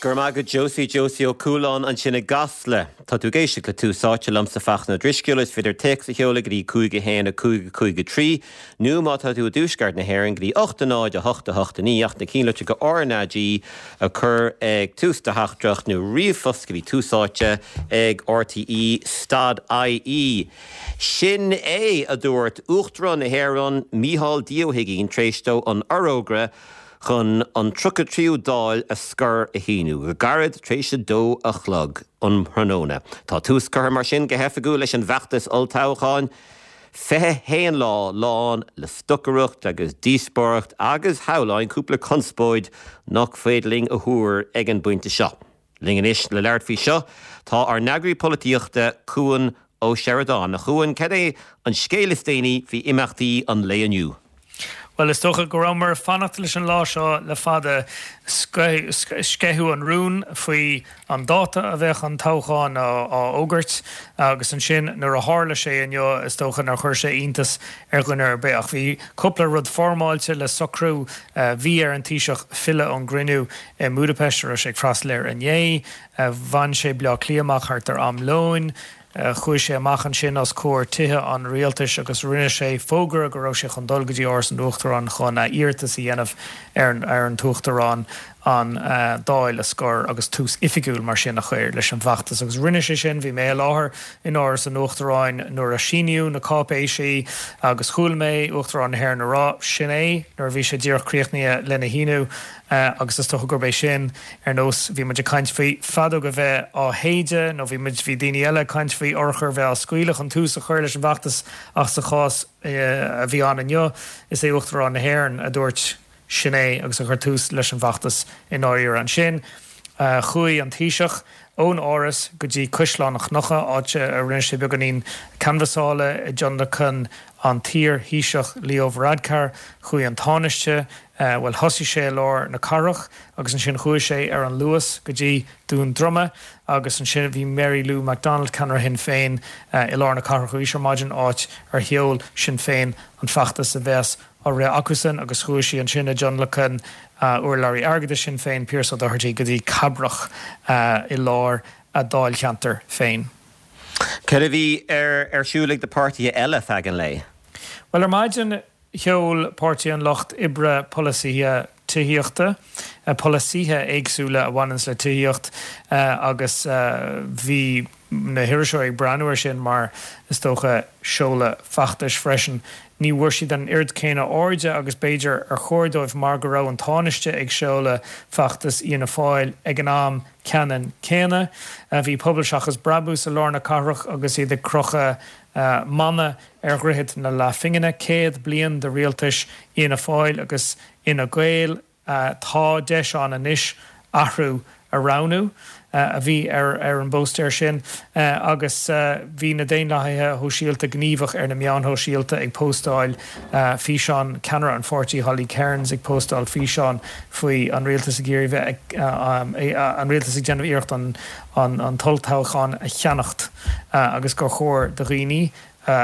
Gurmaga Josie ó Cúlán an sinna gasle. Tá tú géiste le túsáte lam sa fachna drisciúlas fidir teach a cheola grí cúige héna cúige trí. Nú má tá tú dúsgart na héirin grí 8 náid a 8 8 9 8 cílate go ornadí a chur ag tústa hachdrach nó riomhfoscaí túsáte ag RTE Stad IE. Sin é a dúirt uachtarán na héireán Mícheál Díohigín tréistó an arógra chun an trucha tríú dáil a scur a híú, go garad tréise dó a chlog an Hranóna. Tá túscar mar sin go hefaú leis an bheachtas oltácháin, fethe héan lán le stocarucht agus díspóracht agus howláin cúpla conspóid nach féidling a thuair ag an buinte seo. Lingan is le leart fhí seo, tá ar neagraí polítíochta cuan ó Sheridan, na chuan cad é an scélastéine hí imachtaí an léaniu. Well, is tócha go raibh fannacht leis an lá seo le fada sceithú an rún faoi an dáta a bheith an toghán á ógurt agus an sin nuair a hála sé anneo is tócha nar chuir sé iontas ar gcunar beach. Bhí cúpla rud formáilte le socrú bhí ar an tíiseach fille an grinú in Budapest ar sé fras léir an bhain sé bla clíamach thart ar am lóin. Chuir sé amachchan sin as cóir tithe an rialtas agus rinne sé fógra go raibh sé chun dul go dtí ors an uachtarán chun íirtas i dhéanamh ar an tuachtarán an dáil a scór agus tús ifigiúil mar sin a chuir leis an bheachtas agus rinne sé sin bhí mé láthair in áras an uachtaráin nuair a síniú na cápéisí agus chúil mé uachtarán na hhéir na rá sin é nuair bhí sé díorchríochnaí lena híniú agus is tócha gurbéis sin ar nós bhí muidir caint faoi fadó go bheith á héide nó bhí muid bhí daine eile caint faoi orchar bheith scuilech an tús a chuir leis an bheachtas ach sa chás a bhí an inneo is é uachtarán na hhéir a dúirt sinné agus a chuir tús leis an bheachtas in áir an sin. Chuaigh an tíiseach ón áras go dtí Cúisleánach Nocha áite a rinne sé beganín canvasála i John chun an tír híiseach Leo Varadkar, chuaigh an tánaiste bhfuil thosaigh sé lár na carach agus an sin chuaigh sé ar an luas go dtí dún droma agus an sin bhí Mary Lou MacDonald canar hin féin i lár na carach chuaigh sé maidin áit ar heol sin féin an feachtas a bheits á ré acusan agus chuaigh sí an sin a John Lechan uair Larry Argada sin féin Pierce O'Doherty go dtí cabrach i lár a dáil cheantar féin. Cad a bhí ar siúlaigh de pártaí eile fegan lei? Well, ar maidin cheol pártaí an locht ibre polisíthe tuíochta, polisíthe éagsúla a bhainans le tuíocht agus bhí na hiiriseoir ag breanúir sin mar is tócha seola fachtas freisin. Ní bhuair siad an irid céine áide agus Beiidir ar chóirdóibh mar go raibh an tánaiste ag seola fachtas íana fáil ag an am ceanan céine. Bhí poblseachas brabús a lár na carach agus iad crocha manna ar grithe na le fingine céad blian de rialtas íana fáil agus ina gail tá deis an inis ahrú a ránú. A bhí ar an bóstéir sin agus bhí na déonlathe thu síalta gníomhach ar na meán thu síalta ag postáil físeán ceanara an fortí Holly Cairns ag postáil físeán faoi an rialtas a géir bheith an rialtas ag déanamh iirecht an toltáchaán a cheannacht agus go chóir de rií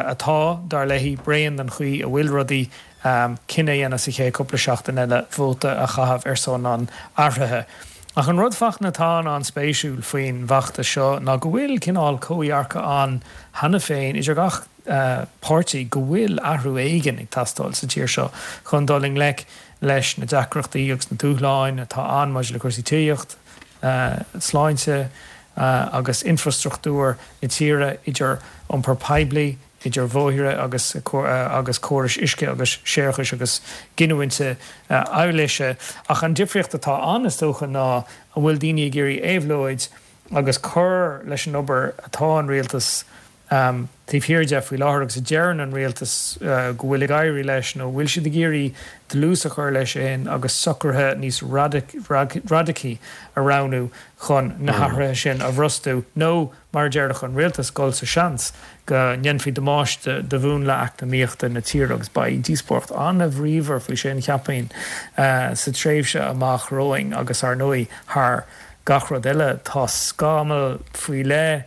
atá dar leihí brean an chuí a bhfuil rudaí cinenne dhéana sa ché cúpla seachtain eile bhóta a chahabh ar son an airthe. Ach an rud fach natá an spéisiúil faoin bhachta seo ná go bhfuil cinál cóíarcha an hana féin idir gach pártaí go bhfuil ahrú éigen ag tastáil sa tíir seo chun doling leis na deacreachtaí agus na túláin atá anmaid le cuasaí tuíocht sláinte agus infrastruchtúr i tíre idir an perpaibli idir bmhóithre agus córas isce agus séirchas agus giniúinte áileise ach an difriocht atá anas tócha ná a bhfuil daoine géirí éhlóid agus chur leis an obair atá an rialtas tíhhirirde faoi láthair agus a dearan an rialtas go bhfuil gaiirí leis nó bhfuil siad géirí de lús a chur leis sin agus socrthe níos radací a ránú chun na hathrathe sin a bhrostú nó mar dearach an rialtas gáil sa seans go ngenfií de máiste de bhún leach na míochta na tíragus ba dísport an a bhríomhar faoi sin cheappain sa tréimhse amach roing agus ar nuí th gachrad eile tá scámal faoi le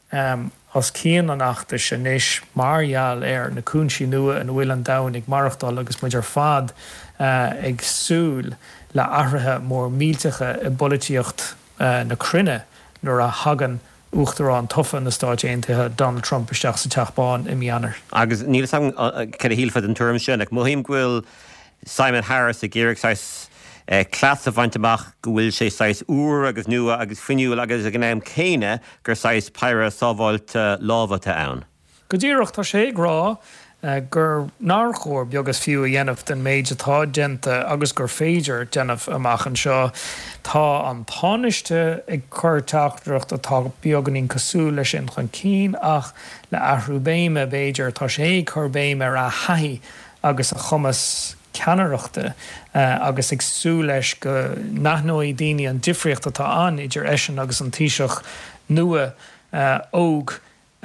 as cían an achta sin níos margheall ar na cúnsí nua an bhfuil an damhain ag marachtáil agus muidir fad ag súil le ahrathe mór mílteacha i bolítíocht na crunne nuair a hagan uachtarrán tofa na Stáit Aontaithe Donald Trump isteach sa teachbáin i mianar. Agus níl sang cead a hílfad an tuaim sin, ag mohím ghfuil Simon Harris a ggéireach sais clas a bhainteach go bhfuil sé sais úr agus nua agus finiúil agus a gnéim céine gur sais peire sábháilt lábhata ann. Go ddíireach tá sé rá gur náchóir beagus fiú a dhéanamh den méid atá dénta agus gur féidir déanamh amach an seo tá an táiste ag chur teachtarach atá beaganín cosú leis sin chun cín ach le ahrú béime béidir tá sé chur béime ar a haí agus a chumas ceanaireachta agus ag sú leis go nathnóí daoine an difriocht atá an idir eisin agus an tíiseach nua óg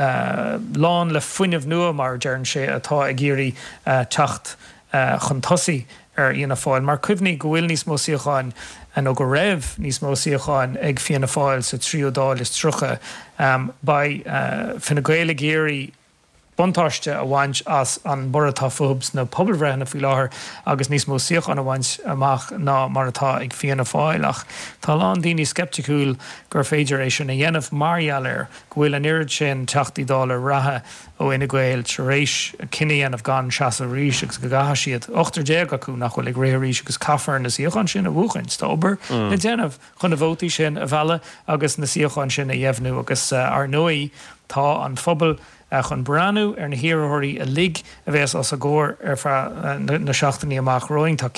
lán le fuinemh nua mar dearan sé atá ag géirí teacht chun tosaí ar íana fáil. Mar cuimhní go bhfuil níos mó síocháin nó go raibh níos mó síocháin ag fianna fáil sa tríodáil is trucha ba finna gaile géirí buntáiste a bhaint as an boratá fubs na poblbhreithna faoi láthair agus níos mó síocháin a bhaint amach ná mar atá ag fianna fáil ach tá lán daoine skepticúil gur féidir éis sin a dhéanamh margheallir go bhfuil an irid sin teachtaí dála rathe ó ina ghail rééis cinenne dhéanamh gan seasa ríis agus go gatha siad 8 acu nach bhfuil ag rééis agus caafar na síocháin sin a bhuachain stábar na déanamh chun na bhótaí sin a bheala agus na síocháin sin a dhéhnú agus ar nóí tá an phobal chun breanú ar na hiireoirí a lig a bheits as a ggóir ar na seachtaí amach roing tá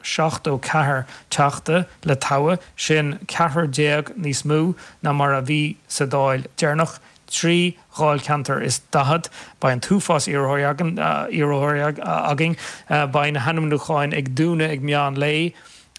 174 teachta le tawa sin 40 níos mú na mar a bhí sa dáil dearnach 3 gháil cantar is dahad ba an túfás iarthóir agin ba na hanamnúcháin ag dúna ag meán lei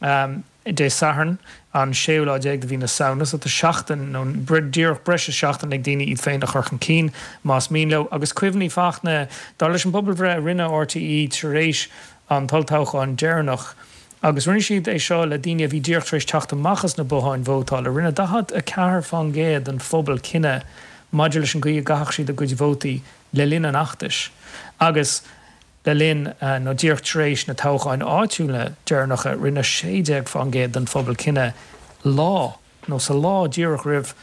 dé saharn an séúláideag de bhí na saonas a seachtain nó díoch breise seachtain ag daoine iad féin a churchan cín más míle agus cuimhní fachna dá leis an poblbre rinne RTE rééis an taltáchaáin dearnach agus rinne siad é seo le daine bhí díochtrééis teachta machchas na bóáin bhótáil a rinne dahad a ceathar fan géad an phobal cinenne maidir leis an go gaach siad a go bhótaí le linn an achtais agus le linn nó díochtrééis na táchaáin áitiúla dearnacha rinne séideag fan géad an phobal cinenne lá nó sa lá díoch rih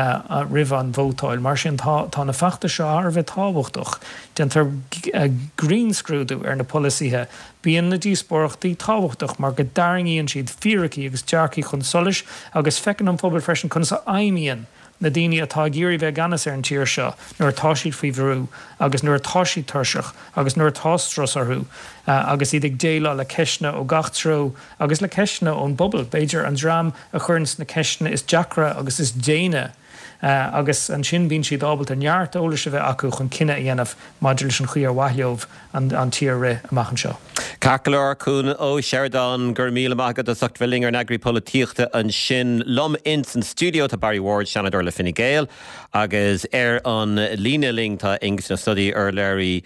an bhótáil mar sin tá na feachta seo ar bheith táhachtach den tar greenscrúdú ar na polisíthe bíon na díospóireachtaí táhachtach mar go daringíonn siad fíraí agus dearcaí chun solis agus fecinn an phobal freisin chun sa aimíonn na daoine atá géirí bheith ganas ar an tíir seo nuair táisiad faoi bhrú agus nuair táisiad tuirseach agus nuair tástras arthú agus iad ag déile le ceisne ó gachtró agus le ceisne ón bobbal beidir an drám a churns na ceisne is deacra agus is déine agus an sin bín siad ábalt an neart óla se bheith acu chun cinenne dhéanamh maidir leis an chuí ar waithleomh an tír ré amachchan seo. Cacalar cún ó Sheridan gur míle agad a sochtfelling ar nagri políochta an sin lom ins an studio tá Barry Ward Shanador le Fine Gael agus an líneling tá ingus na studí ar leirí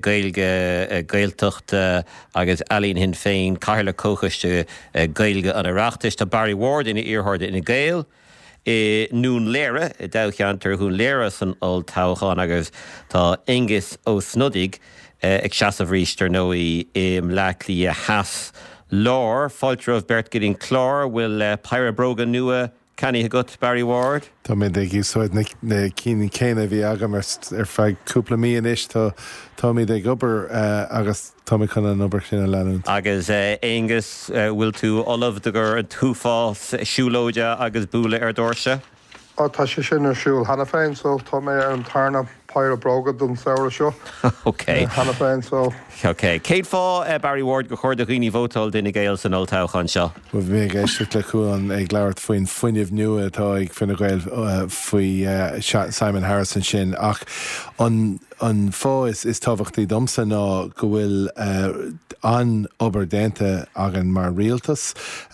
gailtucht agus alín hin féin cairla cóchaiste gailge an areachtas tá Barry Ward ina iarthard ina Gael nún léire dachantar hún léire san ol táchan agus tá ingus ó snodig ag seasamh ríistar nóí mlachlí a heas lár fáilteamh Bert Gideon chlár bhfuil Pyra Brogan nua caníthe gut Barry Ward. Tá mé ag úsáid na cín céine bhí agam ar feadh cúpla míon is tá mí ag obair agus tá mé chuna an obair sin leanún. Agus Angus bhfuil tú olamh de gur túfás siúlóide agus búla ar dóirse? Tá sé sin ar siúil hena féin so tá mé ar an tarna Pyra Brogan dún saoire seo. Okay. Hena féin so. Okay. Céad fá Barry Ward go chuir a rií bhótáil duine Gael san oltáchan seo. Ba bhí éiste le chuúin ag leabhart faoin fuinemh nua atá ag Fine Gael faoi Simon Harrison sin ach an fá is tábhachtaí domsa ná go bhfuil an obair déanta agan mar rialtas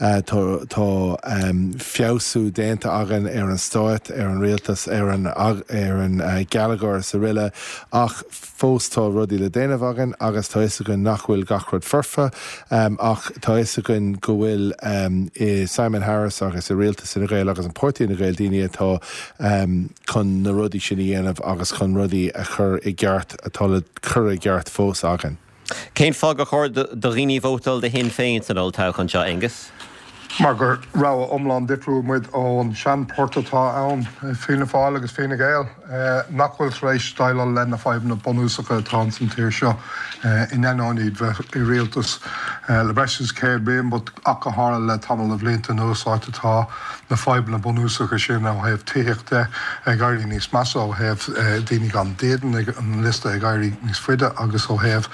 tá fiosú déanta agan ar an stáit ar an rialtas ar an Gallagher sa riile ach fós tá rudí le déanamh agan agus tá is agan nach bhfuil gachrod furfa ach tá is agan go bhfuil Simon Harris agus i rialtas in Gael agus an Portaí na Gael daoine atá chun na rudí sin dhéanamh agus chun rudí a chur i gceart atá le chur i gceart fós agan. Cén fá go chuir do rií bhótáil de hin féin san oltáchan seo Angus? Mar gur rá omlan difriú muid ón sean portatá ann fina fáil agus fina géal. Nachhfuil rééis staile lena feibna bonúsacha transan tíir seo in enáid i réaltas le breis céir béim, bud achathra le tamil a bblianta nóáitetá na feibna bonúsacha sin á hebh tíochtta ag gaiirí níos measa ó hebh daoine gan déan an lista ag gaiirí níos fuide agus ó hebh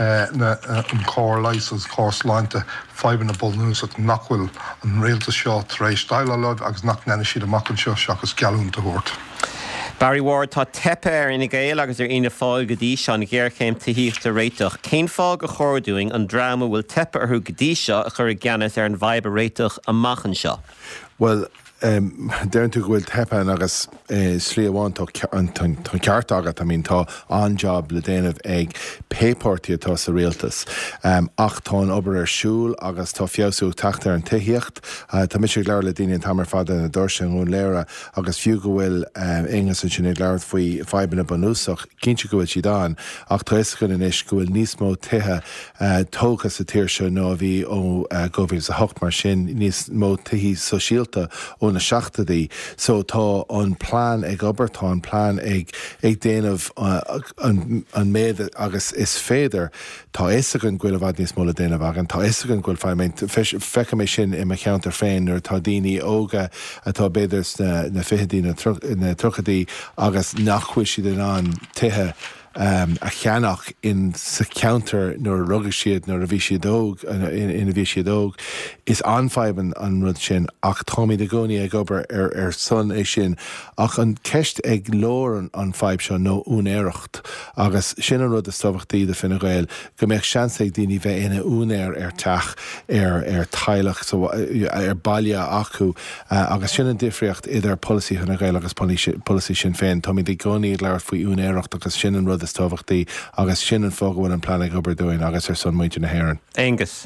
an cór leis as cósláinte feibna bonúsacha nachhfuil an réaltas seo rééis staile le agus nach nena siad amachchan seo seachas gealúnta thuirt. Barry Ward tá tepe ina ggéil agus ina fáil go dtí seo an ggéirchéim tííochtta réiteach. Cén fáil go chóirúing an drama bhfuil tepe arthú go dtí seo a chur gceannas an bhaib réiteach amachchan seo. Well, déann tú bhfuil tepan agus slí amháin tá ceart agat tá an-job le déanamh ag pépáirtí atá sa réaltas. Ach tá obair ar siúl agus tá fiosú teachtar an tuíocht. Tá mis leir le daine an tamar fada na dúirse ún léire agus fiú go bhfuil ingas san sin leir faoi feibna banúsach cinnte go bhfuil si dáin ach tá is gon inis go bhfuil níos mó tuthe tóchas sa tíir seo nó bhí ó go bhfuil sa hocht mar sin níos mó tuí so síalta ó na seachtaí, so tá an plán ag obair, tá an plán ag déanamh an méad agus is féidir tá éisagann ghuiil bhd níos móla déanamh agan, tá éisagann ghuiil fecha mé sin i cheantar féin ar tá daoine óga atá beidir na fihidí na truchadaí agus nachhuiil si den an tuthe a cheannach in sa counter nor rugged siad nor a bhí siad óg in a bhí siad óg is anfaiban an rud sin ach Tommy de Goni ag obair ar son é sin ach an ceist ag lór an feib seo nó únéireacht agus sin an rud a stofachtaí de Fine Gael go mbeadh seans ag daoine bheith ina únéir ar teach ar teilech ar bailile acu agus sin an difriocht idir policy Fine Gael agus policy sin féin Tommy de Goni ag leir faoi únéireacht agus sin an rud a stofachtaí agus sin an fóg bhfuil an plan ag obair doing agus ar son muinte na hÉireann. Angus.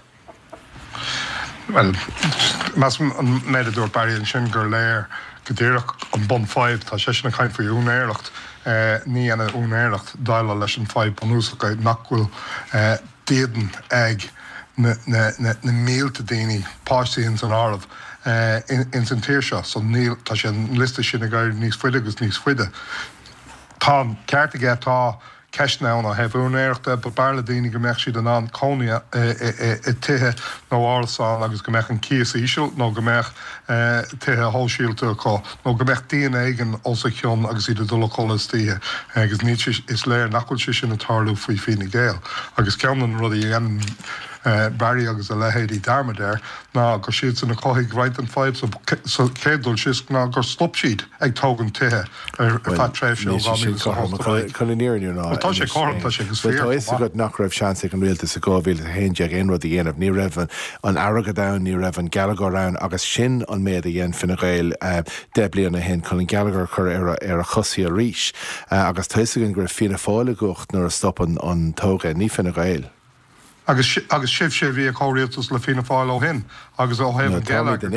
Well, mas an méidir Barry an sin gur léir go dtíireach an bon 5 tá sé sin na caiin faoi únéireacht ní ana únéireacht daile leis an 5 bonúsacha nachhfuil déan ag na méalta daoine páistíonn san áramh in san tíir seo, so níl tá sé an lista sin a gaiir níos fuide agus níos fuide. Tá ceartaige tá ceisná a hebh únéireachta, ba barla daoine go mbeadh siad an cónaí i tuthe nó árasáin agus go mbeadh an cíos íseal nó go mbeadh tuthe hóisialta có nó go mbeadh daon éigen osa cheann agus iad dul cholastíe agus ní is léir nachhfuil si sin na tarlú faoi Fine Gael agus ceann an rud dhéanam Barry agus a lehéadí darmadéir ná gur siad san na cóigh right an 5 so cédul sis ná gur stop siad ag tógan tuthe ar fat tréimh seo chuníirú ná. Tá sé cóiranta sé gus fér. Tá is go nach raibh seansa an réaltas a gábhíil a héideag in rud a dhéanamh ní raibh an airgad ní raibh an Gallagher rán agus sin an méad a dhéan Fine Gael deblion a hen chun an Gallagher chur ar a chosaí a ríis agus tá an gur Fianna Fáil gocht nuair a stop an tóga ní Fine Gael. Agus sibh sé bhí a choréaltas le Fianna Fáil ó hin agus ó hebh Gallagher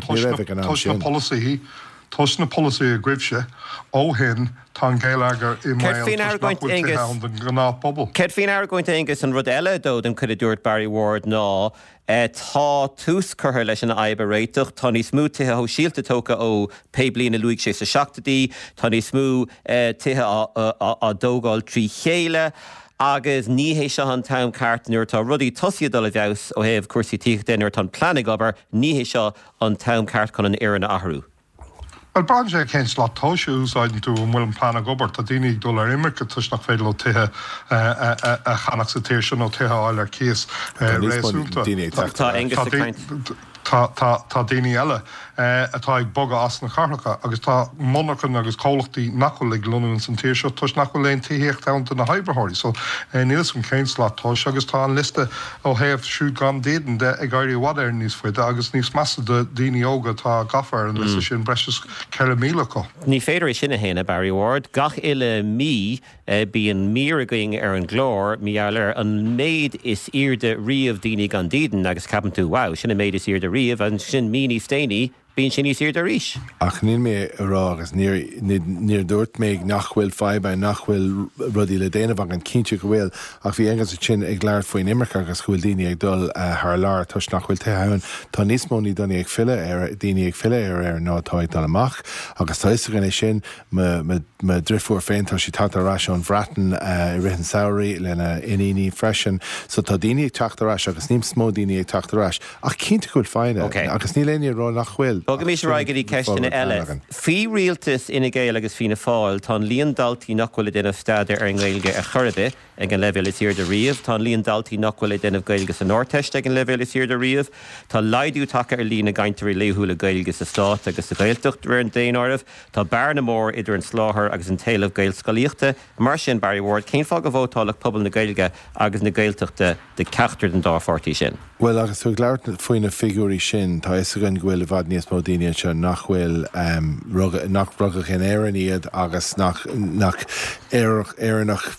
Tus na policy a gribse ó hin tá Gallagher i bobbal. Ced fin ar going to Angus an rud eile dód an could a dúirt Barry Ward ná tá tús chuthair leis an aibe réiteach tá ní smú tuthe ó síalta tóca ó pe bliana luigh sé sa seachtaí, tá ní smú tuthe á dógáil trí chéile agus níhé se an tam cartúir tá rudí tosiad dul a bheas ó hebh cuasaí tíochtainir tá plannig obair níhé seo an tam cart chun an éireann athhrú. Well, Brian sé cén slá tóisiú úsáidn tú bhfuil an plán gobar tá daoine ag dul ar imirice tus nach féidir ó tuthe a chanach sa tíir sin ó tuthe áil ar cíos réasúnta. Tá daoine eile atá ag boga as na charlacha agus tá monachan agus cólachtaí nachhfuil ag lunúin san tíir seo tus nachhfuil léon tííocht ananta na haibrethirí, so níos an cén slá tóis agus tá an lista ó héamh siúd gan déan de ag gaiirí bhd ar níos fuide agus níos measa de daoine óga tá gafar an lista sin breis ceile mílecha. Ní féidir sinna héna Barry Ward, gach ile mí bíon míraing ar an glór míall an méid is irde riamh daoine gan dían agus capan tú wow, sinna méid is irde riamh an sin míní stéine bíonn sin níos iad a ríis. Ach níl mé rá agus níor dúirt méid nachhfuil feibe nachhfuil rudí le déanamh an cinnte go bhfuil ach bhí agus sin ag leir faoin Imireach agus chuil daoine ag dul th lár tuis nachhfuil teann tá níos mó ní daine ag fiile daoine ag fiile ar nátáid dal amach agus tá is gan é sin me drifúór féin tá si tatarrás an bhreatan rihan saoirí lena iní freisin so tá daoine ag teachtarrás agus níos mó daoine ag teachtarrás ach cinnte chuil fáine agus ní léine rá nachhfuil. Bogam mí ráigeí ceistena eile. Fí rialtas ina ggéil agus fína fáil tá líon daltaí nachhfuil déanamh staidir ar an ghilge a chorbe ag an level is de riamh, tá líon daltaí nachhfuil déanamh gailgus an Norteiste ag an level is de riamh, tá laidú take ar lína gaiintear léúla gailgus a stát agus a gailtucht ar an déon áibh, tá bearna mór idir an sláthar agus an taobh gail scaíochta, mar sin Barry Ward cén fág a bhótálaach pobl na gailge agus na gailtuachta de ceachtar den dáfortaí sin. Well agus tú gglair faoine figúí sin tá is gan ghfuil a bhd níos mó daine se nachhfuil nach rugach in éan iad agus nach éannach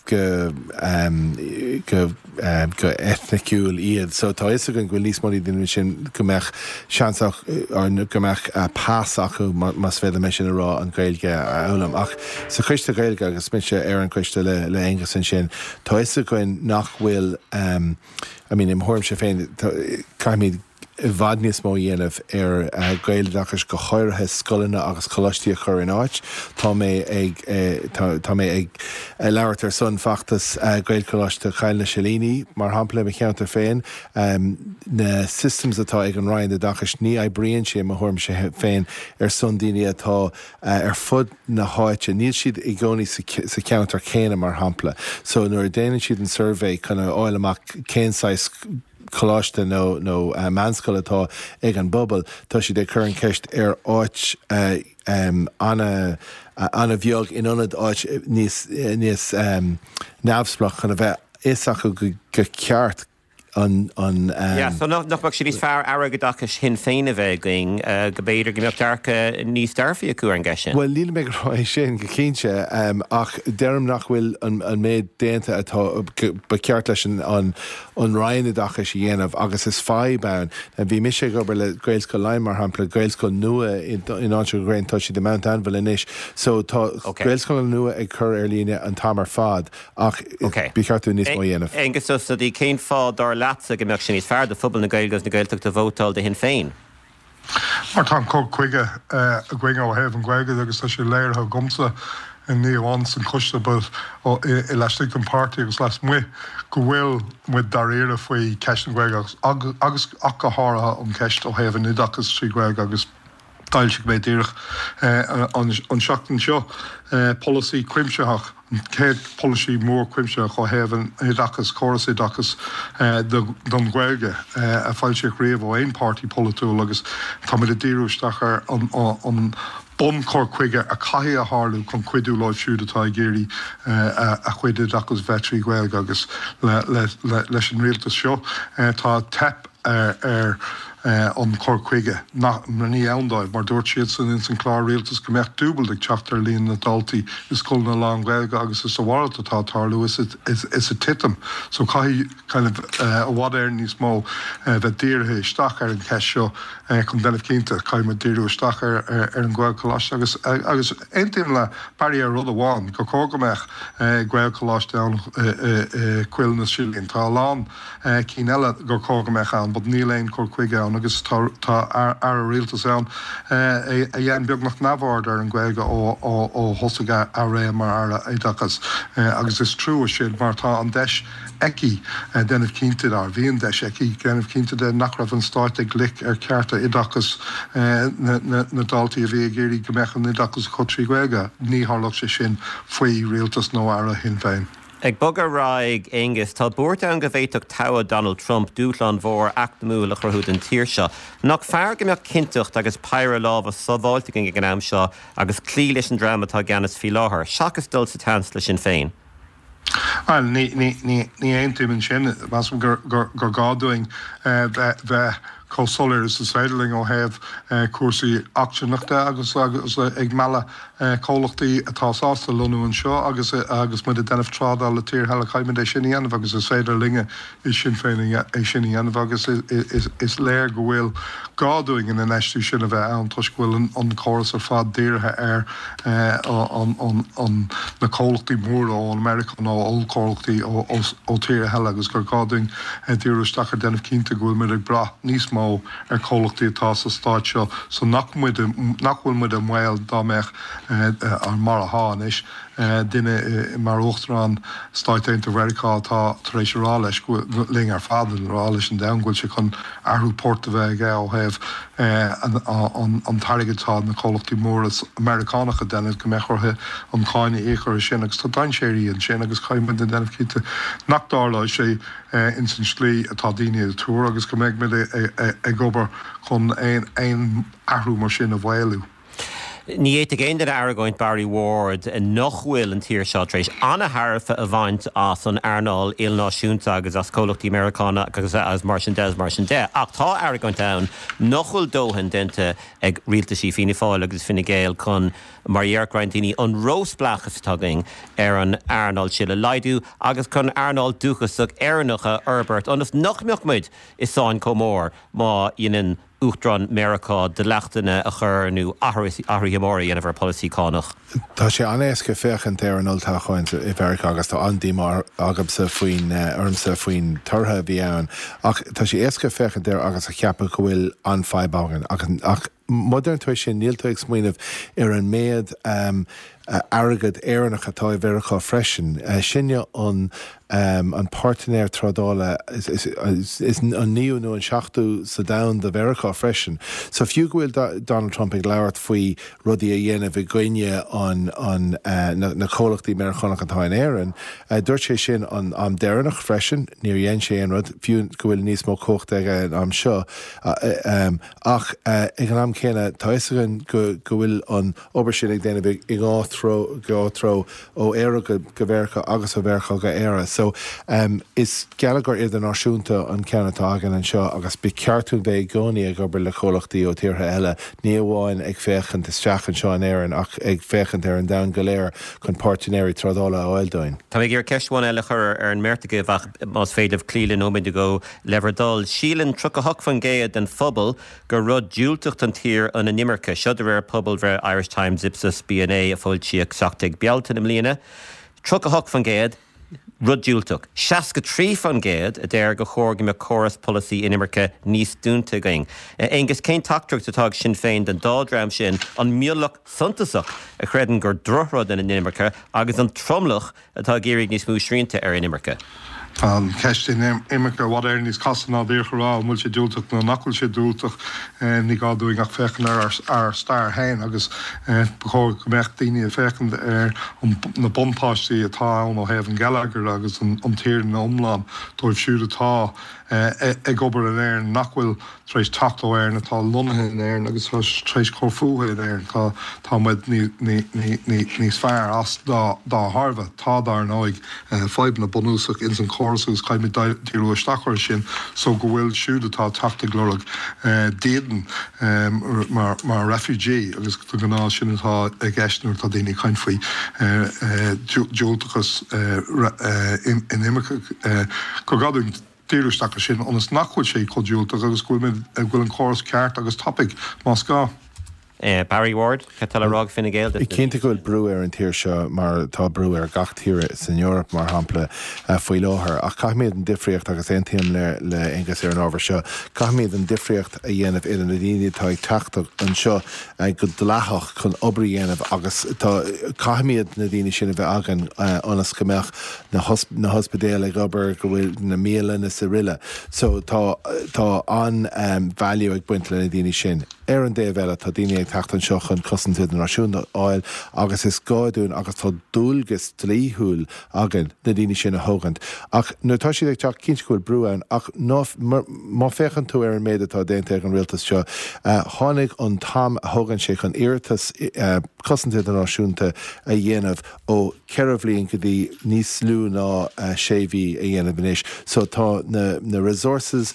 go ethnicúil iad. So tá is gan ghfuil níos móí duine sin gombeach seanach ar gombeach pás acu mas féidir me sin ará an gailge elam ach sa chuiste gailge agus mitse ar an chuiste le eingus sin tá is goin nachhfuil I mean, im thuirm sé féin caiimid bhd níos mó dhéanamh ar gaildachas go choirithe scolanna agus choláistí a chur in áit. Tá mé ag leabhart ar son fachtas gailcholáiste Chailne Shalini mar hampla me cheantar féin na systems atá ag an rainn de dachas ní bríonn sé a thuirm sé féin ar son daoine atá ar fud na háite níl siad i gcónaí sa ceantar céine mar hampla. So nuair déanann siad an survey chuna áil amach céanáis choláiste nó manscoil atá ag an bobbal, tá si de chur an ceist ar áit anna bheag inionad áit níos neamhsplach chuna bheith éasacha go ceart so nach si níos fear agadachas hin féin a bheith going go beidir go meachtarcha níos darfií acu an gaisin. Well, lína me rá sin go cínte ach deirm nach bhfuil an méid déanta atá ba ceart leis an rainna dachas i dhéanamh agus is fáibán a bhí mis sé gobar le Gaelscoil Line mar hampla Gaelscoil nua in áitir grain tá si de Mount Anvil inis so tá Gaelscoil nua ag chur ar líne an tamar fad ach bí ceartú níos mó dhéanamh. Agus so dí cén fád dar latsa go meach sin níos fearr de fubal na gailgus na gailteachta bhótáil de hin féin. Mar tá có chuige a gcuige ó hebh an gcuige agus tá sé léir ha gomsa in níomhhain san chuiste bud i leistigh an páirtí agus leis mu go bhfuil mu daréire faoi ceist an gcuige agus ach go háirithe an ceist ó hebh an idachas trí gcuige agus dail si go bheith díreach an seachtain seo policy cuimseach céad policy mór cuimseach ó hebh an idachas choras idachas don gcuige a fáil sé réomh ó aon pártaí polúil agus tá mid a díúisteach ar an bon cór chuige a caithí a hálaú chun cuidú láid siúd atá géirí a chuide agus bheitrí gcuige agus leis an rialtas seo tá tep ar an cór chuige na ní andáid mar dúirt siad san clár rialtas go meach dúbal ag teachtar líon na daltaí is cul na lá gcuige agus is bhhar atá tarlú is a titam so caithí kind of bhd ar níos mó bheith díirthe isteach ar an ceist seo chun denmh cinnta caiim díirú isteach ar an gcuige choláiste agus aontaim le barí ar rud amháin go cógameach gcuige choláiste an cuil na sílíonn tá lán cí eile gur cógameach an bud níl éon cór chuige an agus tá ar rialtas ann a dhéan beag nach nabhard ar an gcuige ó thosaige a ré mar édachas agus is trú sin mar tá an deis eici denmh cinnte ar bhíon deis eici denmh cinnte de nach raibh an stáit ag glic ar cearta idachas na daltaí a bhí géirí go mechan idachas chutrí gcuige ní tharlach sé sin faoi rialtas nó ara hin féin. Ag bog a raig Angus, tá búirte an go bhéiteach taua Donald Trump dúlan mhór actamúla chruthúd an tír seo. Nach fearr go meach cinteacht agus peire lábh sábháilte ag an am seo agus clí leis an dramatá gceannas fi láthair. Seachas dul sa tans lei sin féin. Ní aontaim an sin, gur gáúing bheith solir is féidirling ó heh cuasaí actionachta agus ag meala cólachtaí atásásta lunú an seo agus mu denmh trádá le tír heile caiimid é sinna anmh agus is féidirlinge is sin féin é sinna anmh agus is léir go bhfuil gáúing in an eistú sinna bheith an tuis bhfuil an choras ar fád díirithe an na cólachtaí mór ó an American ó olcólachtaí ó tír heile agus gur gáúing dtíústachar denmh cínta go bhfuil ag bra níos mó ar cólachtaí atá sa stáit seo, so nachhfuil mu a mhail dámeach ar mar a háis duine mar ochtarrán stáiteint Americá tá éis rá leis ling ar fadan rá leis an damhfuil se chun airú Porta bheith ó heh an tarigetá na cólachtaí móras Americánacha denna go mechorthe an cáine échar sin agus tá dain séí an sin agus caiimid den denmh cínta nachdála sé in san slí atá daine a túr agus go méid ag gobar chun ein ahrú mar sin a bhhailú. Ní éit géidir Aragoint Barry Ward nachhfuil an tíir seo trééis anna Harfa a bhaint as an airnáil ilnáisiúnta agus as cólachtaí Americána agus as mar sin de. Ach tá Aragoint ann nachhfuil dóhan dente ag rialtaí fine fáil agus finna géal chun mar dhearcraintíní an rósblachas tugging ar an airnáil sile leidú agus chun airnáil dúchasach airnacha Herbert an nach meochmuid is sáin comór má inan Uchtran America de leachtainine a churú ahraíamóí anamh policy cánach. Tá sé anéasca féchan ar an oltá chuint I America agus tá andí mar agam sa faoin ormsa faoin tortha bhí ann ach tá sé éasca féchan ar agus a cheappa go bhfuil an feibágan ach modern tuéis sin níltaigh smaoinmh ar an méad agad éannacha tá bhearachá freisin sinne an partnéir trádála is an níú nó an seachtú sa dam de bhearachá freisin. So fiú gohfuil Donald Trump ag leabhart faoi rudí a dhéanamh i gcuine na cólachtaí Americánach atá in éan, dúirt sé sin an dearnach freisin, níor dhéan sé an rud, fiú go bhfuil níos mó cócht ag am seo. Ach ag an am chéine táisagan go bhfuil an obair sin ag déanamh i gáthró ó éire go bhearcha agus ó bhearcha go éire. So is gealagar iad an náisiúnta an ceannatá agan an seo agus be ceartún bheith gcónaí ag obair le cólachtaí ó tíortha eile ní amháin ag féchant is teachan seo an éan ach ag féchant ar an dam go léir chun partnéirí trádála a Oildóin. Tá ag ar ceistháin eile chur ar an merrtaige bheith más féidir clílan óid go leverdal sílan trucahach fan géad an phobal gur rud dúilteach an tír an Nimirce siodar ar pobl bhar Irish Times Ipsos B&A a fáil siag seachtaigh bealtain am líana. Trucahach fan géad rud dúilteach. 63 fan géad a déir go chóirge me choras policy in Nimirce níos dúnta going. Agus cén tactreacht atá sin féin den dádram sin an miolach suntasach a chredan gur drothrod in Nimirce agus an tromlach atá géirigh níos mú srínta ar in Nimirce. An ceist in Imimecha bhd ar níos casanná dhéorchará múil sé dúilteach nó nachfuil sé dúilteach ní gáúing ach fechan ar stair hain agus chóir go mecht daoine a fechan ar na bonpáistí atá an ó heh an Gallagher agus an tír na omláin dóibh siúd atá ag obair an air nachhfuil trééis tachtó air natá lonathe in air agus trééis chorfúthe in air tá muid níos fearr as dá Harbh tá dar nóig feib na bonúsach in san choras caiimid tíú stachar sin so go bhfuil siúd atá tachta glórag déan mar refugee agus go gná sin atá ag eistúir tá daoine chain faoi dúiltachas in Imimecha go gadún tíúteachcha sin anas nachhuiil sé chodúilteach agus bhfuil an choras ceart agus topic más gá. Barry Ward, Catal Rog Finnegale. I cinnta gohfuil brú ar an tíir seo mar tá brú ar gach tíre san Europa mar hampla faoi láthair ach caiimiad an difriocht agus aontaíonn le ingus ar an ábhar seo. Caiimiad an difriocht a dhéanamh idir na daoine tá ag teachtach an seo go dleathach chun obair dhéanamh agus tá caiimiad na daoine sin a bheith agan anas gombeach na hospidéal ag obair go bhfuil na míle na sa riile. So tá an value ag buint le na daoine sin. Ar an dé bheile tá daoine ag teachtan seo chun cosanta na náisiúnta áil agus is gáidún agus tá dúlgus tríthúil agan na daoine sin a thugant. Ach nutá siad ag teach cinint gohfuil brúin ach má féchan tú ar an méad atá déanta an rialtas seo tháinig an tam a thugann sé chun iartas cosanta na náisiúnta a dhéanamh ó ceirmhlíonn go dtí níos slú ná séhí a dhéanamh inis. So tá na resources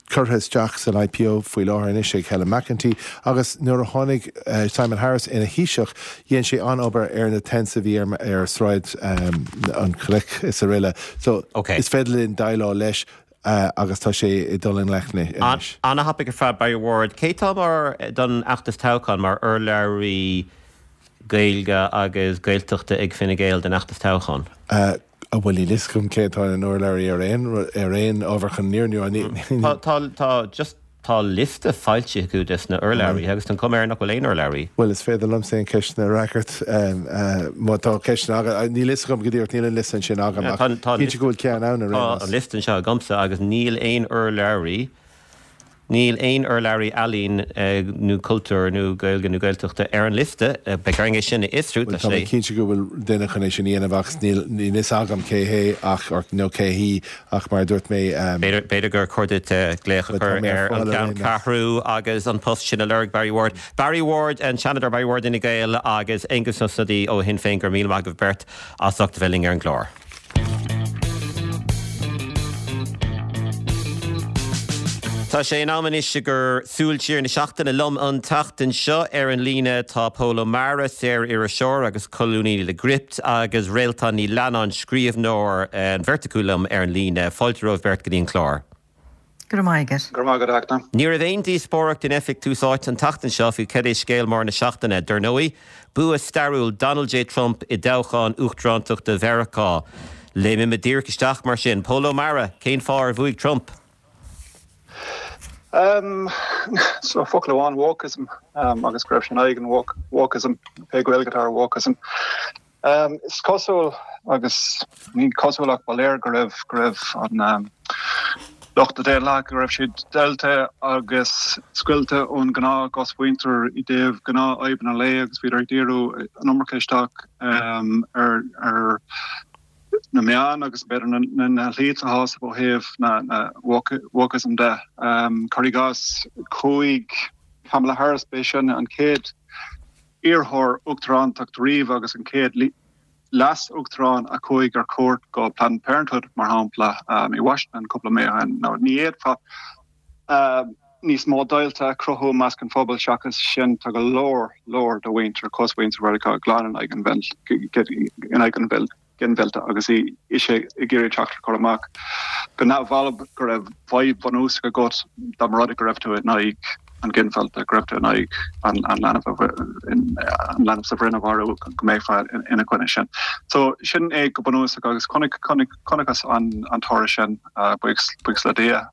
Curtis Jacks an IPO faoi láthar inise Helen McEntee agus nuair a tháinig Simon Harris ina híiseach dhéann sé an obair ar na tensa bhí ar sráid an chlic is a riile. So is féidir dailá leis agus tá sé I dul in lechna. Anna happa gur fad Barry Ward, cétá mar don achtas táchan mar urlairí gailge agus gailteachta ag finna géal den achtas táchan. A bhfuil í liscom cétá an urlairí ar aon ábharchan níorniú Tá liste fáilte acu des na urlairí agus an cuméir nach bhfuil éon urlairí. Well is féidir lom sé ceis na record má tá ceis agad ní liscom go dtíocht níl listan sin agamach. Bhí gúil cean ann an listan seo gamsa agus níl éon urlairí. Níl éon urlairí alín nó cultúr nó gailge nó gailteachta ar an liste begaringé sinna isrút Tá cinnte go bhfuil duine chuna sin íanamhachs ní nis agam céhé ach or nó céhí ach mar dúirt mé beidir gur chuirde glécha chur ar an gan carhrú agus an post sin a lerg Barry Ward. Barry Ward an Shanadar Barry Ward ina gail agus Angus Susadí ó hin féin gur míle agah bert as achta bhilling ar an glór. Tá sé an ammanis gur súiltíir na seachtainna lom an tachtain seo ar an líne tá Polo Mara séir ar a seoir agus colúní le gript agus réalta ní leanán scríomhnóir an verticúlam ar an líne fáilteóh bert go dtíon chlár. Gur maigad. Gur maigad achta. Níor a bhéontí spóracht in effic túsáid an tachtain seo fiú ced é scéal mar na seachtainna Durnóí, bu a starúil Donald J. Trump I dócháin uachtarántaachta Veracá. Le mi me dír isteach mar sin. Polo Mara, cén fár bhuaig Trump? So folklore walkism, agus corruption eigen walkism, pegwelgatar walkism. It's Kosovo agus ní Kosovo ach baléir grev an lochta dé lag grev si delta agus squilte on gná gos winter I dév gná aiben a lé agus vidar díru an ommerkeistach na meán agus beidir na líta hása bó héh na walkism de. Corrigas cúig Kamala Harris béisian an céad iarthór uachtarán tacht riomh agus an céad las uachtarán a cúig ar cuairt go Planned Parenthood mar hampla I Washington cúpla méhan nó ní éad fa níos mó dailta crothú meascan phobal seachas sin tá go lór do winter cos winter radical glan an eigen belt genvelta agus I sé I géirí teachtar choramach. Go ná bhla gur raibh bhaid banús go got dá marrada go raibh tú naig an genvelta go raibh tú naig an lenah sa bhrinna bhar go méid fáil ina cuine sin. So sin é go banús agus conachas an tóra sin buigs le dia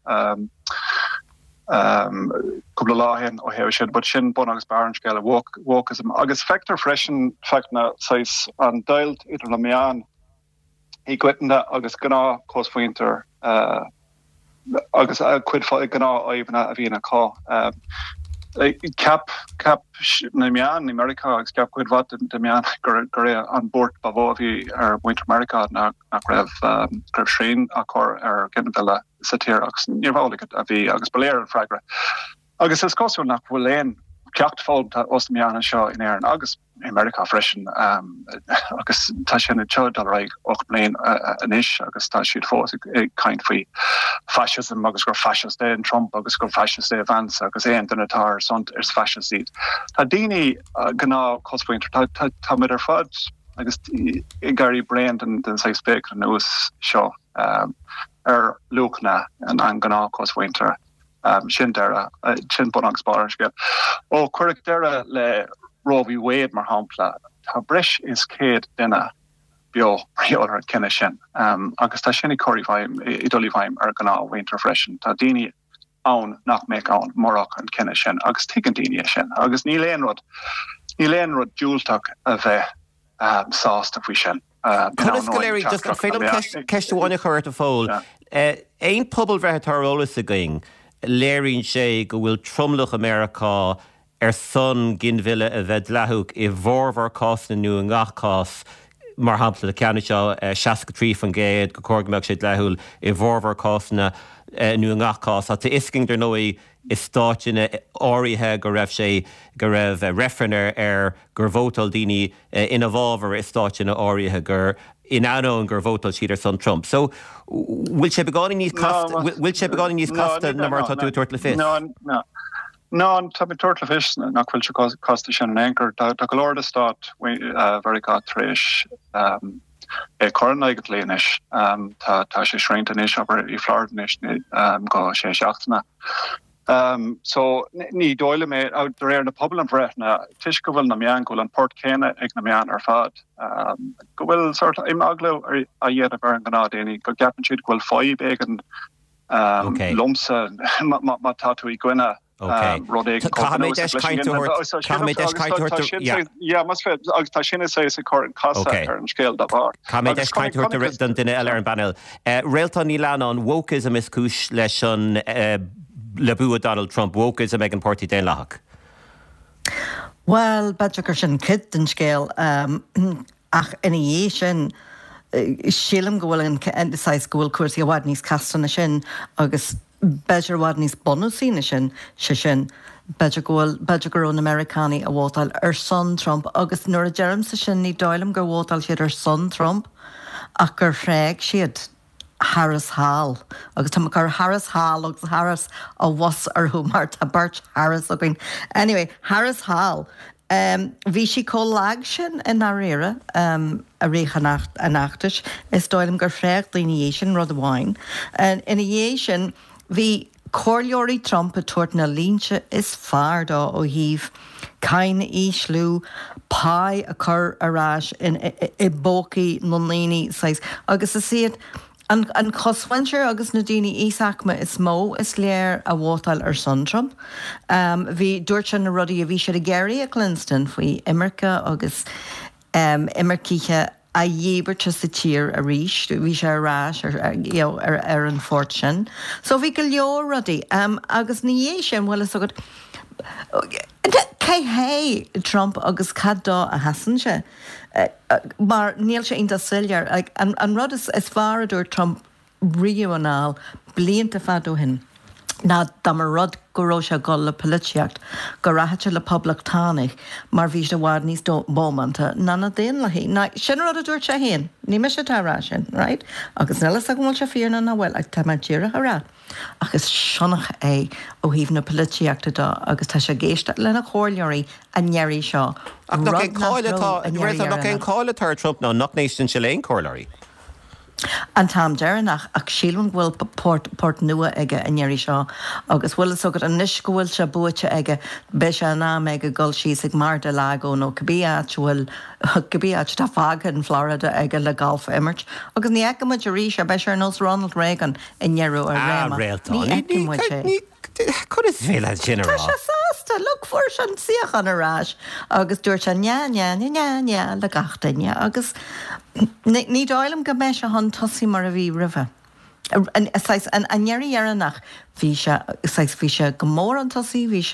couple láhen ó héir sin, but sin bon agus baran scéile walkism agus fector freisin feicna sais an dailt idir le meán I gwitenda agus gná cosfuinter agus cuid gná aibna a bhína cá. Cap na meán America agus cap cuid vat de meán gur an bord bavóhí ar Winter America nach raibh srein a chur ar genvile satír agus níorhvála a bhí agus baléir an freigra. Agus is cosú nach bhfuil éon ceachtfáil os meána seo in éan agus America freisin agus tá sin na teod al raig 8 bliain inis agus tá siad fós ag caint faoi fascism agus gur fascist é an Trump agus gur fascist é Vance agus éon donatár sont ar fascist iad. Tá daoine gná cospointer tá mid ar fad agus I Gary Brand den sa spéic an nuas seo ar luachna an gná cospointer. Sin dera sin bonang spáirske. Ó chuirigh dera le Roe v. Wade mar hampla. Tá bris is céad duine bio riolra cinenne sin. Agus tá sinna choirhhaim I dulíhhaim ar gná winter freisin. Tá daoine ann nach méid ann marach an cinenne sin. Agus tuigean daoine sin. Agus ní léonrod dúilteach a bheith sásta faoi sin. Conas go léirí just félam ceistúháinna chuirt a fól. Éon pobl bheittarolalas a going. Léiríonn sé go bhfuil tromlach America ar son ginmhile a bheith lethúg I bhórmhar cás na nu an gachcás mar hampla le ceanna seo 63 fan géad go cóirgmeach sé lethúil I bhórmhar cás na nu ngachás a isking der nói is stáitine áirithe go raibh sé go raibh refrenar gur vótal daoine ina bhábhar is stáitine áirithe gur in anón gur vótal siidir san Trump. So bhfuil sé begáin níos casta na mar tú tuairt le fis? No, tá mé tuairt le fis nach bhfuil se costa sin an anchor. Tá go leir a stát very gá tréis choranna go léanais tá sé sréintanis aber I Floridanis go sé seachtainna. So ní dóile mé réir na pobl an bhreithna tuis go bhfuil na meán gohfuil an Port Céine ag na meán ar fad. Go bhfuil sort im aglah a dhéad a bhar an gná déanaine go gapan siad gohfuil fáib ag an lumsa má táú I gcuine. sinna sé sa cor an casa ar an scéal dá bar. Caméid caiintúirta den duine eile ar an banil. Réaltá ní leanán wokeism is cúis leis an le bua Donald Trump, wokeism ag an pártaí déan lethach. Well, beidir sin cid den scéal ach ina dhé sin sílam go bhfuil an sáis go bhfuil cuasaí a bhhaid níos castanna sin agus beidir bhhaid níos bonúsína sin sin beidir gur ón Americaní a bhótáil ar son Trump agus nuair a dearmsa sin ní dáilm gur bhótáil siad ar son Trump ach gur shréig siad Harris Hall agus tá gur Harris Hall agus Harris a was ar thumart a Bert Harris again. Anyway, Harris Hall bhí si có lag sin in áréire a récha a nachtas is dáilm gur shréig daoine sin rud amháin ina dhé sin bhí Corleorí Trump a tuairt na línse is fearr dá ó híomh cain íslú pie a chur arás I bócaí nonlíní sais agus is siad an coshaintear agus na daoine ísachma is mó is léir a bhótáil ar son Trump. Bhí dúirt sin na rudaí a bhí siad a Gary a Clinton faoi Imirce agus Imircíe a dhéiberte sa tír a ríis, bhí sé arás ar an fort sin. So bhí go leor rudaí agus na dhé sin bhfuil is agad cé hé Trump agus caddá a hasan se. Mar níl sé inta sillar an rud is fearr a dúir Trump riúanál blianta fadó hin. Ná dá mar rud goró se go le políteacht go raithete le poblachtánaigh mar bhí de bhhaid níos bómanta ná na déon le hí. Ná sin rud a dúirt sé héin, ní me sé tárá sin, right? Agus nelas a bhfuil se fíorna na bhfuil ag tá tíire ará. Agus seannach é ó híomh na políteachta dá agus tá sé géiste lena chóirleoirí a neirí seo. Ach nach cén cáiletá Trump ná nach nééis se léon chóirleoirí. An tam dearnach ach sílim bhfuil port nua aige a neirí seo agus bhfuil sogad an níos go bhfuil se buite aige be se ná ag a gol síos ag mar de Lago nó cabbíat tá fágad in Florida aige le golf immert agus ní eicemuid a rí se be se nós Ronald Reagan in neireú ar réma. Ní eicemuid sé. Chud is féile general. Tá sé sásta, look fuair an siach an arás agus dúirt se ne le gachtaine agus ní dáilm go méis a hon tosí mar a bhí rih. An neirí arannach bhí se go mór an tosí bhí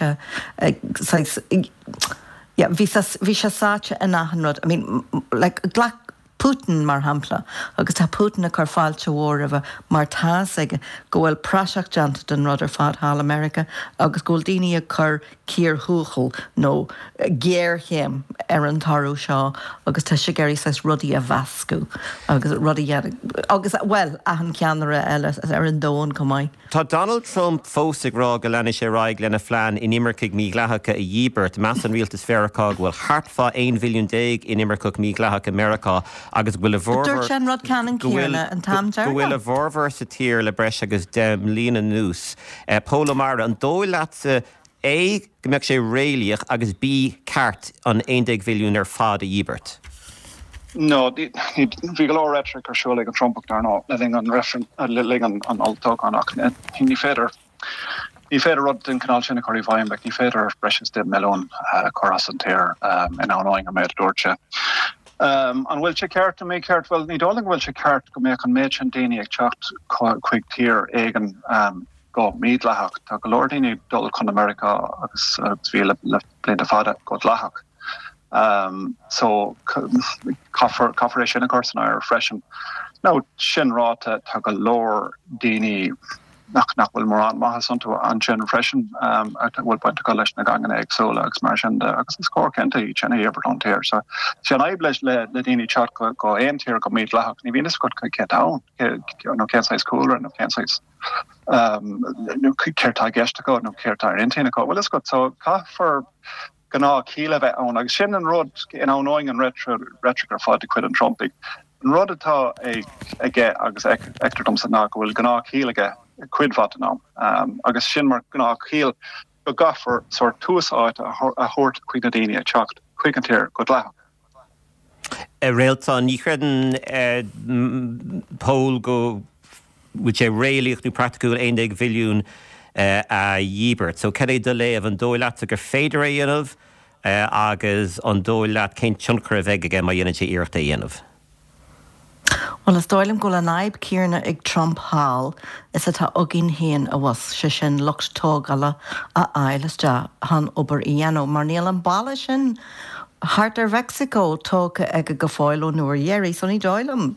se sáte a nachanrod. I mean, like glach Putin mar hampla, agus tá Putin a chu fáilte mhór mar tá aige go bhfuil praseach deanta den rud ar fad Hall America agus go bhfuil daoine a chur cír thuúchail nó géirchéim ar an tarú seo agus tá sé géirí sa rudaí a bhascú agus rudaí agus well a an ceanara eile ar an dóin go maiid. Tá Donald Trump fósaigh rá go lena sé ráig lena phlean in Imirce mí gleathacha i dhíbert meas an rialtas fearachá bhfuil hartfa 1 billion déag in Imirce mí gleathacha America agus bhfuil a bhórmhar Dúirt an rud ceann cíarna an tam dearna. Bhfuil a bhórmhar sa tír le breis agus lína nús. Póla mar an dóil leatsa é go mbeadh sé réalaíoch agus bí ceart an 1 billiún ar fad a dhíbert. No, bhí go leor rhetoric ar siúla an Trumpach dar ná le an altóg annach ní féidir. Ní féidir rud den canál sinna choirí bhaimbeach, ní féidir breis de melón choras an tír in ánáing a méid dúirte. An bhfuil se ceart a mé ceart bhfuil ní dáling bhfuil se ceart go méid an méid an daine ag teacht chuig tír éigen go míad lethach. Tá go leor daoine dul chun America agus bhí le blianta fada go lethach. So caffar sin a corsan ar freisin. No sin ráta tá go leor daoine nachhfuil mar an maithe santu an sin freisin bhfuil pointinte go leis na gangan ag sóla agus mar sin agus is cór cinnta í tena ébertón tíir. So sin aib leis le daoine chat go aon tíir go míad lethach, ní bhíon go ce dán nó ceanáis coolar nó ceanáis nó ceirtá geiste go nó ceirtá intína go. Well is go so cá for gná cíle bheith ann agus sin an rud in ánáing an rhetoric ar fád cuid an Trumpig. An rud atá ag agus ectordom sa ná go bhfuil gná cíige cuid vat ná agus sin mar gná cíl go gafar sort túsáid a thuirt chuig na daine a teacht chuig an tíir go leth. Réaltá ní chredan pól go bhfuil sé réalaíocht nó practicúil 1 milliún a dhíbert. So ce é do léamh an dóileat gur féidir a dhéanamh agus an dóileat cén tionchar a bheith aige má dhéanaan sé iirecht a dhéanamh. Well, is dóilm go le naib cíarna ag Trump Hall is atá agin héan a was se sin lucht tógala a ailes de han ober i dhéanamh mar níl an balla sin hart ar Mexico tóca ag a go fáilú nuair dhéirí son í dóilm.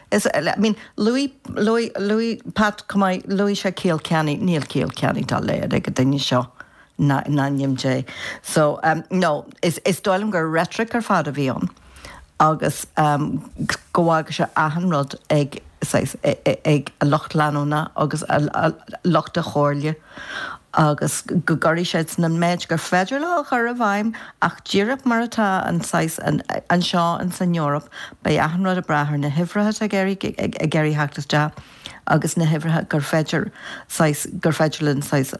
Louis Pat cumai Louis se cíal ceannaí níl cíal ceannaí dá léad ag a daine seo naim J. So no, is dóilm gur rhetoric ar fad a bhíon. Agus gohága se ahanrod ag locht leanúna agus locht a chóirle agus go garí séid na méid gur féidir le chu a bhaim ach ddíireach mar atá an seo an san Eorop ba ahanrod a brathir na hifrathe a géirí heachtas de agus na hifrathe gur féidir linn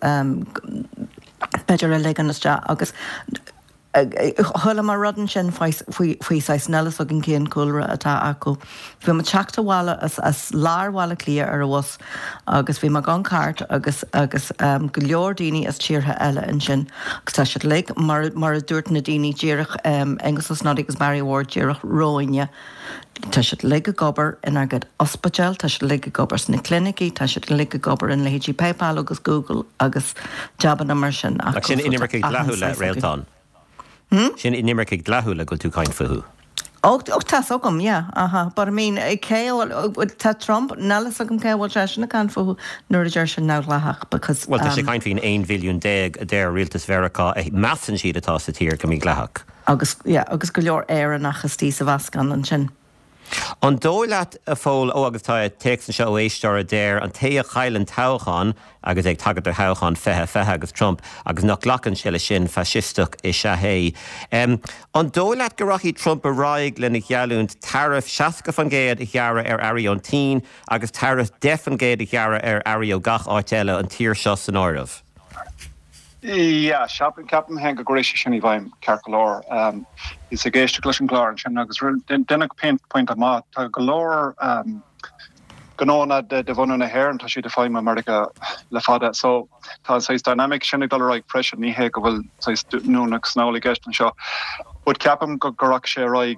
féidir a legan de agus Thula mar rudan sin faoi sais nelas agin céan cúlra atá acu. Bhí mar teachta bhála as lárhála clia ar a bhs agus bhí mar gan cáirt agus go leor daoine as tíortha eile an sin. Agus tá siad le mar a dúirt na daoine díireach Angus os Noddy agus Mary Ward díireach róine. Tá siad le go gobar in agad ospaitéal, tá siad le go gobar sna clinicí, tá siad le go gobar in lehéidí PayPal agus Google agus jaban na mar sin. Sin inimar ag lethú le réaltán. Sin inimar ag lethú le go tú cáin fuú. Tas agam, aha. But I mean, tá Trump nelas agam céhil sé sinna can fuú nuair a deir sin ná lethach because Well, tá sé cáin faoin 1 milliún déag a déir rialtas Verachá a meassan siad atá sa tír go mí lethach. Agus go leor éireannach as tí sa bhascan an sin. An dóileat a fól agus tá text an seo éistear a déir an té a chailen táchan agus ag tagad ar háchan fethe agus Trump agus nach lachan se le sin fasistach I sehé. An dóileat go rachaí Trump a raig lena gealúnt tariff 60 fan géad I gheara ar Arion 10 agus tariff 10 fan géad I gheara ar Ario gach áiteile an tír seo san áireamh. Yeah, shopping captain hang a gracious shiny vime carcolor. It's a gauge to glushin glor and shin agus dinnig point of ma galore ganona de vonuna hair and tashi define America la fada so ta size dynamic shinny dollar like pressure ni he go will size no snowly guest and show would cap him go garak she roig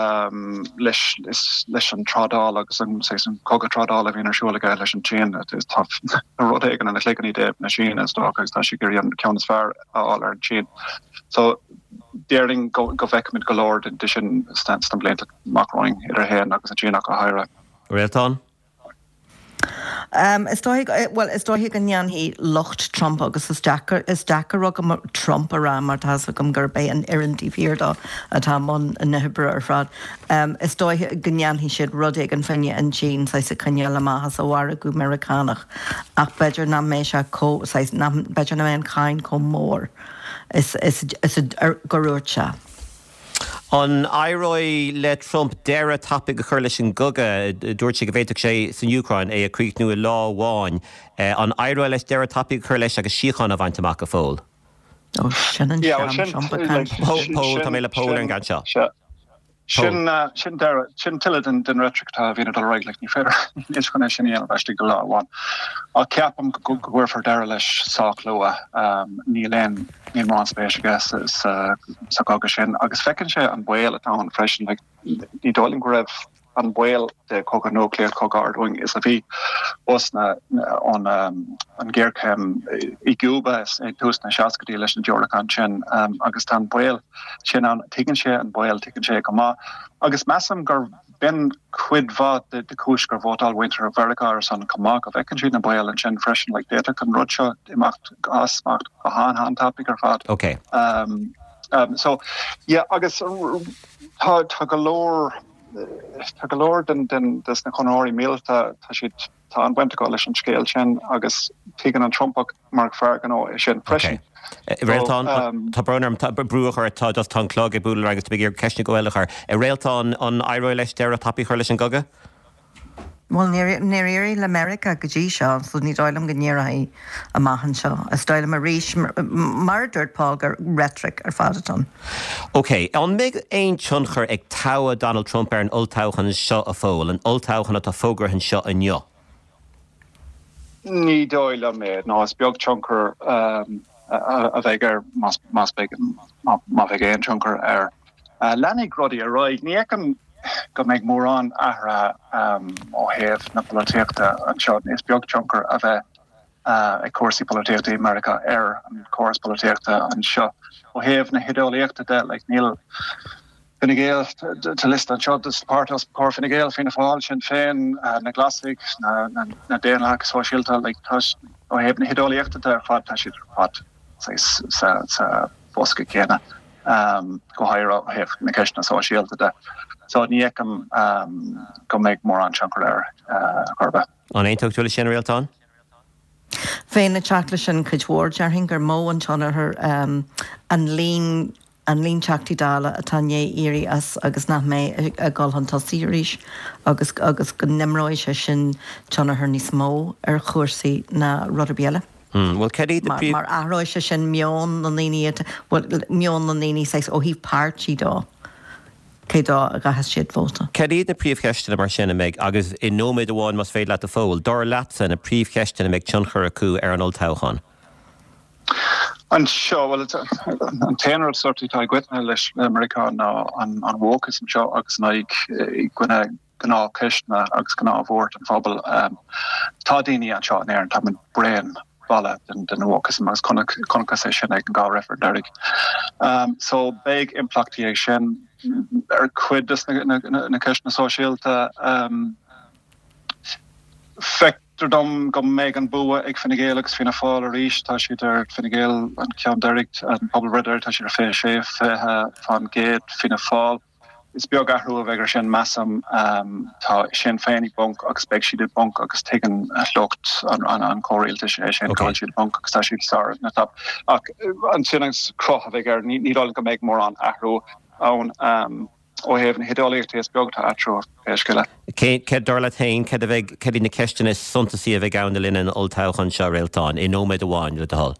lish and tradal agus say some coga tradal of inner show like lish and chain it is tough rotating and like any day machine and stock as tashi gary and count as far all our chain so daring go vec mid galore and dishin stands stumbling macroing in her hair agus a chain go higher Réaltán? Is dóigh an neanhí locht Trump agus is deacar agam Trump a ra mar tá agam gur bé an irintí fiordá atá món na hibre ar frad. Is dóigh go neanhí siad rudaigh an fine an Jean sa cynneala maithas a bhhara go Americanach ach beidir na mé se beidir na mé an cain có mór is goúirt se. An airóid le Trump deire tapig a chur leis an goga dúirt sé go bhhéiteach sé san Ucrain é a críoch nu a láháin. An airóid leis deire tapig a chur leis agus síochan a bhaint amach a fól. Sin an Pól tá mé le pól an gan seo. Sin tillid den rhetoric tá bhíad al raig like ní féidir is chuna sin íana bheiste go láháin. A ceapam go bhfuir for deire leis sách lua ní len ní má spéis gas sa gaga sin agus fecinn sé an bhil atá an freisin like ní dóling go raibh an bhil de coga nuclear coga ardwing is a bhí os na an ggéircem I Cuba is tús na seacadí leis na Georgán sin agus tá bhil sin an tuigeann sé an bhil tuigeann sé go má agus measam gur ben quid vad the kushker vot all winter of Verica or son Kamak of Ekenjin and Boyle and Jen Freshen like data can Rucha, the macht gas macht han topic or vad. Okay. So yeah, I guess Tagalore then this na Conori mill ta shit ta went to coalition scale chen agus taken on Trump Mark Fargan o Jen Freshen. Réaltán tá brunarm brúachar tá just tá clog I búil agus bigir ceisna gohfuilachar. Réaltán an airó leis deir a tapí chuir leis an gaga? Well, near America go dtí seo, so ní dáilm go níorthaí a maihan seo. A stáilm a rís mar dúirt Paul gur rhetoric ar fadaton. OK, an méid aon tionchar ag táha Donald Trump ar an ultáchan seo a fóil, an ultáchan tá fógur an seo an neo. Ní dáile mé, ná is beag tionchar a bheitgur mas big ma bheith éon tionchar ar lenig rudí a roiig ní ecem go méid mór an ahra ó héamh na políochta an seo níos beag tionchar a bheith ag cuasaí políochta America ar an cuas políochta an seo ó héamh na hidóíochta de le níl Fine Gael to list an shot this part of core Fine Gael Fine Fall Sinn Féin na Glasig na Déanach Socialta like touch ó héamh na hidóíochta de fad tá siad fad sa bosca céna go hair hef na ceisna Socialta de so ní ecem go méid mór an tionchar ar chorba. An aon tuchtúla sin réaltán? Féin na teachla sin chuidhór dearthain gur mó an tionar an lín teachtaí dála atá é éirí agus nach mé a gáilhan tá síris agus go nimróid sé sin tionar níos mó ar chuirsaí na rudarbéile. Well, mar aróid se sin mion na níní seis ó híh pártí dá cé dá a gahas siad bóta. Cadí na príomhcheistena mar sinna méid agus I nóméid amháin mas féad leat a fóil, dár leatsa na príomhcheistena méid tionchar acu ar an ultáchan. An seo well an tenor sortí tá gcuitna leis America ná an wokas an seo agus ná gona gná ceistna agus gná bhórt an fphobal tá daoine an seo an air an tá an brain balla den wokas agus concha sé sin ag an gá refer derig. So big implachtaí sin ar cuid na ceistna sosiálta dom go méid an bua ag Fine Gael agus Fianna Fáil a rís tá siad ar Fine Gael an ceann deireacht an pobl ridir tá siad ar fé séh fan géad Fianna Fáil. Is beag ahrú a bheitgur sin massam tá sin féinnig bonk agus beag siad bonk agus tegan locht an choréalta sé sin gáil siad bonk agus tá siad sár na tap. Ach an sinnas croch a bheitgur nídáil go méid mór an ahrú ón ó héamh na hidóíochta is beagta atrú éisceile. Cé darla tain cé na ceistena is suntasaí a bheith gabhna linn an ultáchan seo réaltáin I nóméid amháin le hall.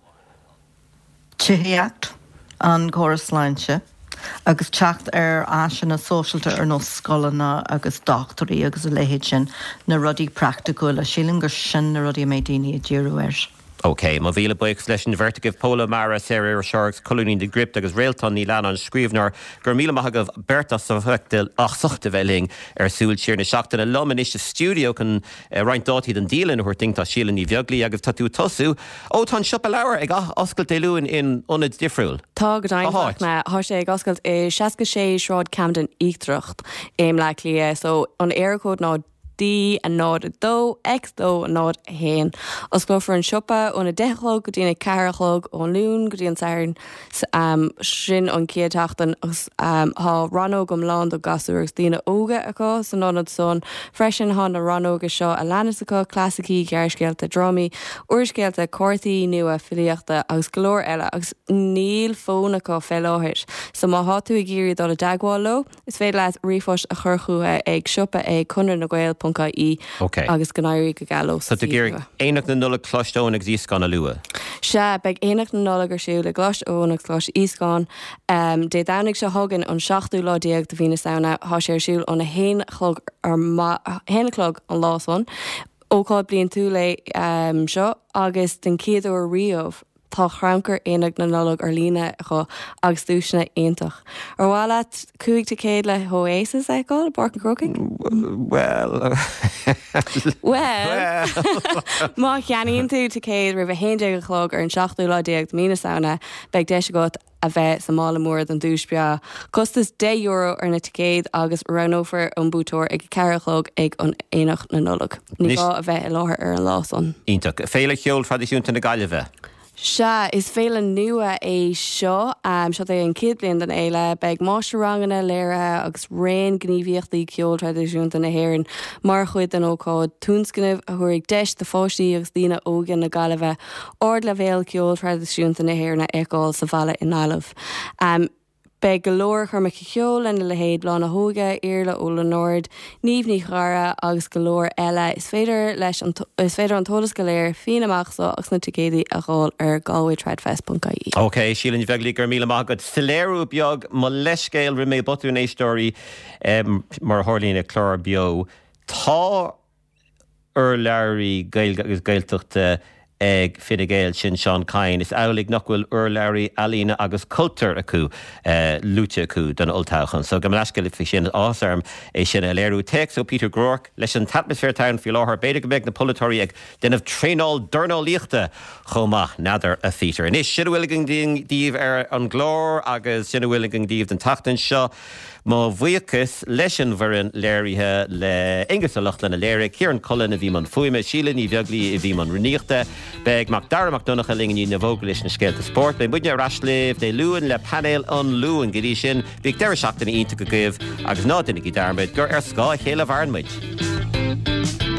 Tííocht an chorasláinte agus teacht ar áisina sóisialta ar nó scolanna agus doctorí agus a léhéid sin na rudí practicúil a sílim gur sin na rudí méid daoine a ddíú air. OK, má bhíle buic leis an vertigh Paula Mara séir ar seargus colúnín de grip agus réaltán ní lean an scríbhnar gur míle maithagah berta sa bhechtil ach sochta bheling ar súil tíir na seachtainna loman is stúdio chun roiint dátíad an dílan chuir tingtá sílan í bheaglaí agus tatú tosú ó tá siopa leabhar ag oscailt éúin in ionad difriúil. Tá go dainfach me thá sé ag oscailt 66 Shráid Camden Íchtreacht éim le lia so an aircód ná D a nád dó, X dó a nád hain. Os glófar an siopa ón a dechlog go dtína carachlog ón lún go dtíon sairn sin an ciatachtan agus há ranó gom lán do gasú agus dtína óga aá san nánad son freisin há na ranóga seo a lenasacha clasicí gearcéalta drámaí uairscéalta cuairtaí nua filíochta agus glór eile agus níl fónacha felláthir. So má há tú a géirí dá a dagháil lo, is féad leat rifos a churchúthe ag siopa ag chunar na Gael agus gnáirí go galó. So tu géir éach na nula clostóin ag díoscán a lua? Se beag éach na nula gur siú le glastóin agus glas íscán. Dé danig se hagan an 16ú ládíag do bhína saona há sé siúil an a héanachlog an lásán. Óáil blion tú le seo agus den céadú riomh tá chramcar éanaach na nulog ar lína chu agus dúisina aontaach. Ar bhála cúig de céad le Oasis eáil Bark an Croking? Well má cheanaíonn tú de céad rih 11 chlog ar an 16ú ládíag mína saona beag de go a bheith sa mála mór an dúspia. Costas €10 ar na ticéad agus ranófer an bútóir ag ceirichlog ag an éach na nullag. Ní gá a bheith I láthair ar an lásan. Ítach, féile cheol tradiisiúnta na gaiileh. Se is féle nua é seo seo é an kidblion den éile beag más rangana léire agus réin gníomhíochttaí ceol tradiisiúnta na hhéann mar chuid an ócáid túnscinmh a thuaigh deis de fáistí agus dtíine ógan na galibh ord le bhéal ceol tradiisiúnta na hhéarna eáil sa bhela in Ailemh. Be golóir chur me ceol in le héad blá na hóga Iarla ó le Nord, níomh ní chara agus golóir eile is féidir an tolas go léir fianamach so agus na ticéadaí a gháil ar galwaytradfest.ie. Ok, Sílan ní bheaglaí gur míle mágad saléirú beag má leiscéil ri mé botú in éistóirí mar tharlína chlár bio. Tá ar leirí agus gailteachta ag fidagéil sin Seán Cain is eolaigh nachhfuil urlairí alína agus cultúr acu lúte acu don oltáchan. So go leiscail fi sin ásarm é sin a léirú text ó Peter Groark leis an atmosfér town fi láthir beidir go beag na polytóirí ag denmh tréáil durnálíochta chomach nadidir a feature. And is sinhfuiliging díomh ar an glór agus sinhfuiliging díomh den tachtain seo má bhuiachas leis an bharan léirithe le ingus a lachlan na léire Kieran Cullen a bhí man fuime Sílan ní bheaglaí a bhí man runíochta Beg mac Dara Donach a lingin na vogalish na scéalta sport. Be budne rasliv de luan le panel an luan gedi sin big deir seachtain ínta go gibh agus nádinnig I darmid gur ar scá chéile bharnmuid.